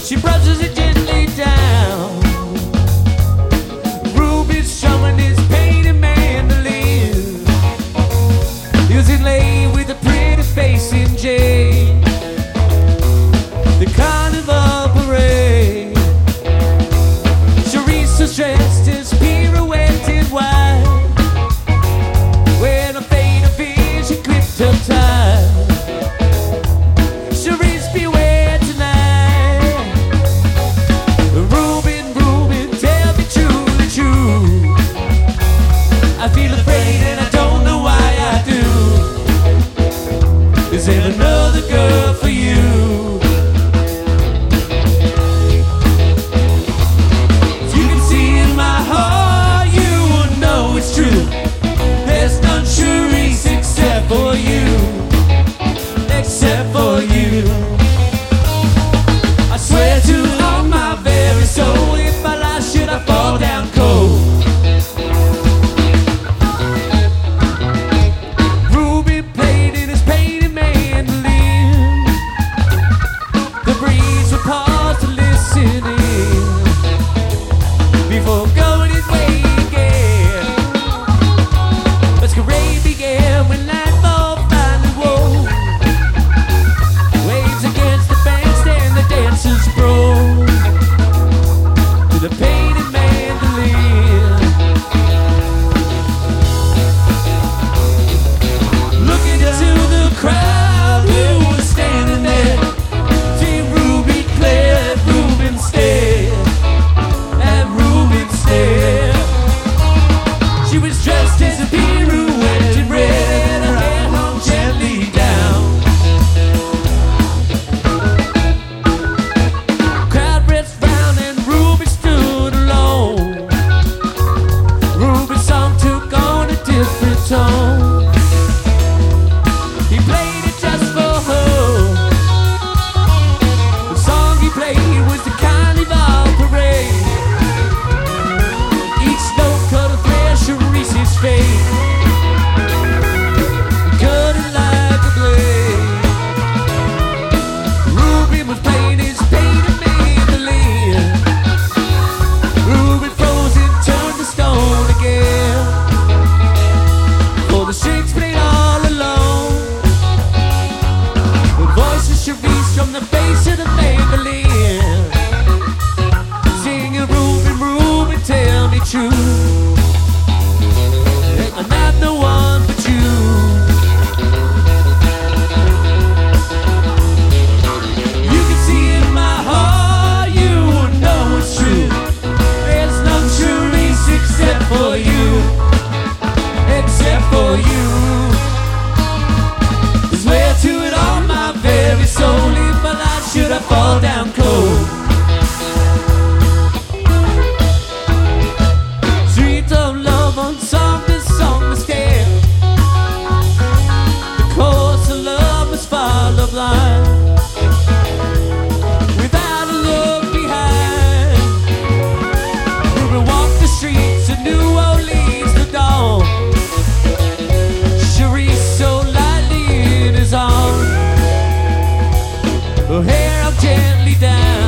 She brushes it gently down. Ruby's strumming his painted mandolin. Is inlaid with a pretty face in jade. The carnival parade. Chorizo's dressed as pirouetted white, when a fade of vision clipped her tie. Chorizo, beware tonight. Reuben, Reuben, tell me truly true. I feel afraid and I don't know why I do. Is there another girl for you? If you can see in my heart, you will know it's true. There's none Cherise except for you. Except for you. I swear to on my very soul, if I lie should I fall down cold. Ruby played in his painted mandolin. The breeze would pause to listen in before going his way again. Masquerade began when nightfall finally woke. Waves against the bandstand, the dancers broke to the painted mandolin. Looking into the crowd who was standing there, Team Ruby Claire at Reuben's stead, at Reuben's stead. She was dressed as a pirouette in red, and her hair hung gently down. Crowd rest round and Ruby stood alone. Ruby's song took on a different tone. He played it just for her. The song he played was the carnival parade. Each note cut a thread Cherise's face, cut it like a blade. Ruby was playing his painted mandolin. Ruby frozen turned to stone again. For the strings played all alone. The voice of Cherise from the face of the mandolin, singing Reuben, Reuben, tell me true. I'm not the one but you. You can see in my heart, you will know it's true. There's no Cherise except for you. Except for you. I swear to it on my very soul, if my life should I fall down cold. Streets of love unsung, this song must scale. The course of love must follow blind, without a look behind. Ruby walked the streets of New Orleans till dawn. Cherise so lightly in his arms, her hair up gently down.